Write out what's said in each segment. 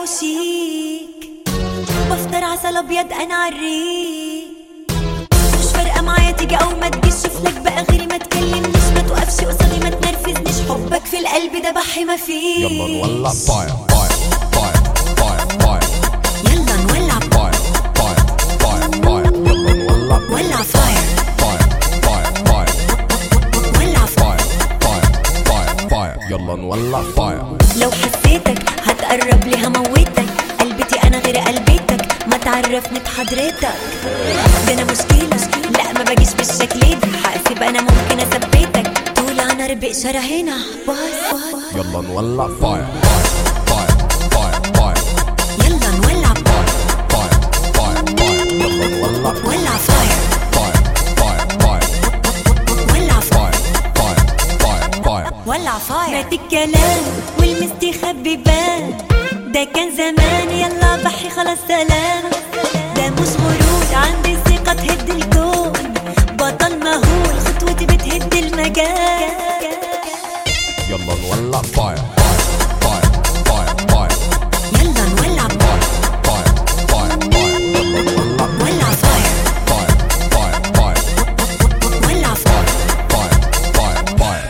وشيك، بفطر عسل ابيض انا عالريق، مش فارقة معايا تيجي او ما تجيش، شوفلك بقى غيري ما تكلمنيش، ما توقفش قصادي ما تنرفزنيش، حبك في القلب ده بحي ما فيه. يلا نولع فاير فاير فاير فاير فاير، يلا نولع فاير فاير فاير فاير، يلا نولع ولع فاير فاير فاير فاير، ولع فاير فاير فاير فاير، يلا نولع فاير. لو حسيتك هتقرب لي هموتك، قلبتي انا غير قلبتك، ما تعرفني بحضرتك، ده انا مشكلة لا ما باجيش بالشكل ده، حاسب انا ممكن اثبتك، طول انا ربق شراهنا باي. يلا نولع فاير فاير فاير فاير، يلا نولع فاير فاير فاير، يلا نولع ولع فاير فاير فاير فاير، ولع فاير فاير فاير فاير، ولع فاير. مات الكلام والمستخبي بان، ده كان زمان يلا بحي خلاص سلام، ده مش غرور عندي ثقة تهد الكون، بطل مهول خطوتي بتهد المجال. يلا نولع فاير فاير فاير فاير، يلا نولع فاير فاير فاير فاير، يلا نولع ولع فاير فاير فاير فاير، ولع فاير فاير فاير فاير.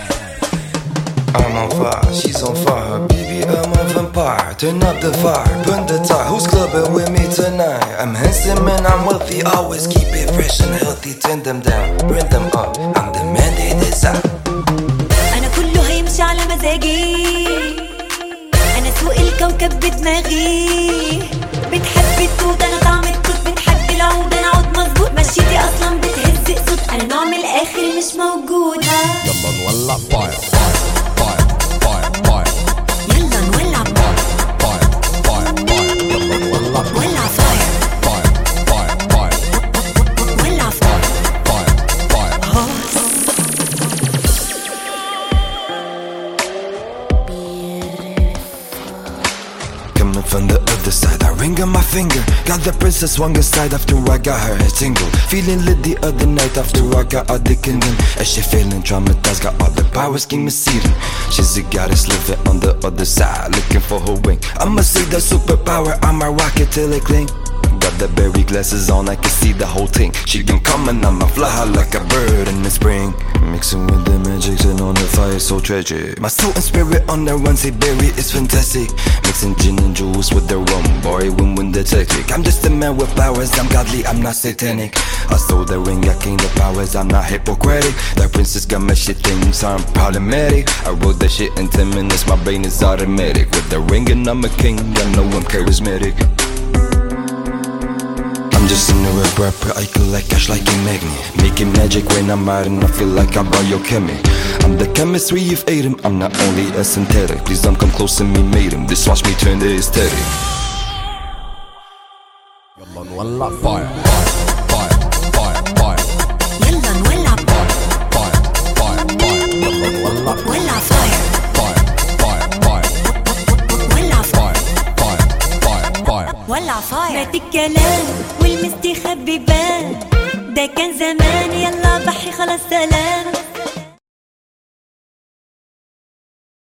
I'm on fire, she's on fire, baby, I'm a vampire. Turn up the fire, burn the tire. Who's clubbing with me tonight? I'm handsome and I'm wealthy, always keep it fresh and healthy. Turn them down, bring them up, I'm the man they desire. انا كله هيمشي على مزاجي، انا سوق الكوكب بدماغي، بتحب التوت انا طعم التوت، بتحب العود انا عود مظبوط، مشيتي اصلا بتهز صوت، انا نوع من الاخر مش موجود. يلا نولع فاير فاير فاير فاير، يلا نولع فاير فاير فاير، يلا نولع ولع فاير فاير فاير فاير، ولع فاير. فاير فاير. Coming from the other side, I ring on my finger. Got the princess swung aside after I got her a tingle. Feeling lit the other night after I got out the kingdom. As she feeling traumatized, got all the powers, king Messidon. She's a goddess living on the other side, looking for her wing. I'ma see the superpower, I'ma rock it till it cling. Got the berry glasses on, I can see the whole thing. She been coming, I'ma fly high like a bird in the spring. Mixing with the magic, turn on the fire, so tragic. My soul and spirit on the run, say berry is fantastic. Mixing gin and juice with the rum, boy, win the tactic. I'm just a man with powers, I'm godly, I'm not satanic. I stole the ring, I gained the powers, I'm not Hippocratic. That princess got my shit, things I'm problematic. I wrote that shit in 10 minutes, my brain is automatic. With the ring and I'm a king, I know I'm charismatic. I'm just a new rapper, I collect cash like a magnet. Making magic when I'm out and I feel like I'm biochemic. I'm the chemistry of Aiden, I'm not only a synthetic. Please don't come close to me, maiden. This watch me turn to aesthetic. يلا نولع فاير فاير فاير فاير، يلا نولع فاير فاير فاير، يلا نولع ولع فاير فاير فاير فاير، ولع فاير فاير فاير فاير. ولع فاير. مات الكلام والمستخبي بان، ده كان زمان يلا بحي خلاص سلام،